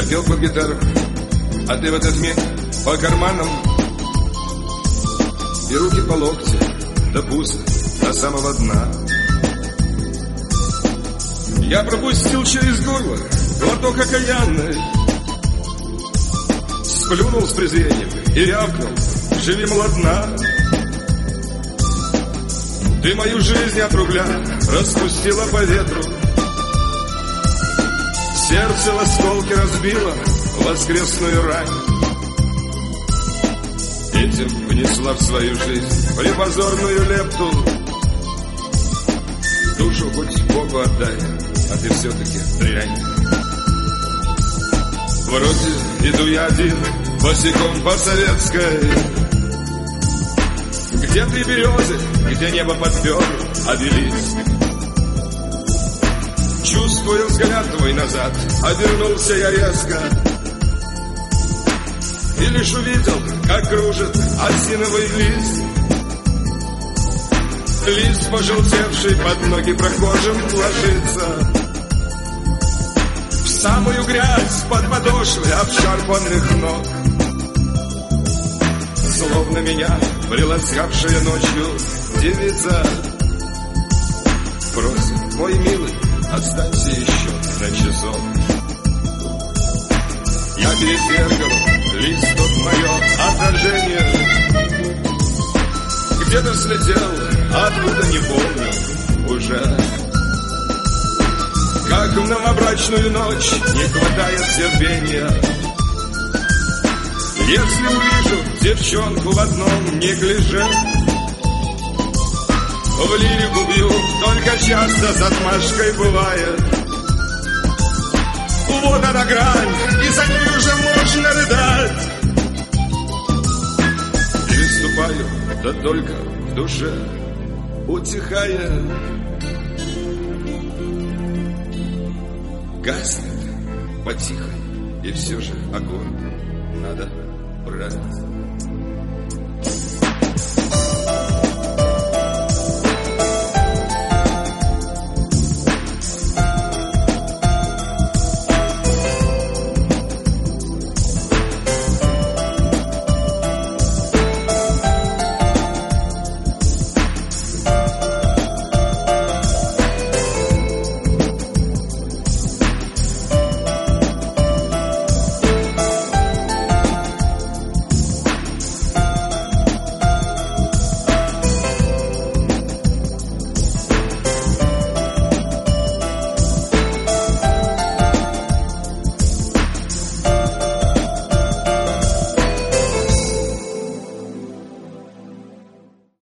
запел под гитару, а ты в этот миг по карманам. И руки по локти, до пуза, до самого дна. Я пропустил через горло глоток окаянный, сплюнул с презрением и рявкнул: живи молодна. Ты мою жизнь от рубля распустила по ветру, сердце в осколки разбило воскресную рань. Этим внесла в свою жизнь препозорную лепту. Душу хоть Богу отдай, а ты все-таки дрянь. Вроде иду я один, босиком по советской. Где ты, березы, где небо подпер обелиск? Чувствую взгляд твой назад, обернулся я резко. И лишь увидел, как кружит осиновый лист. Лист, пожелтевший, под ноги прохожим ложится. В самую грязь под подошвы обшарпанных ног. Словно меня приласкавшая ночью девица просит: мой милый, останься еще на часок. Я перед зеркалом, лист тот мое отражение. Где-то слетел, откуда не помню уже. Как в новобрачную ночь не хватает терпения. Если увижу девчонку в одном неглиже, в лирику бью, только часто с отмашкой бывает. Вот она грань, и за ней уже можно рыдать. Переступаю, да только в душе утихая. Гаснет потихо, и все же огонь надо брать.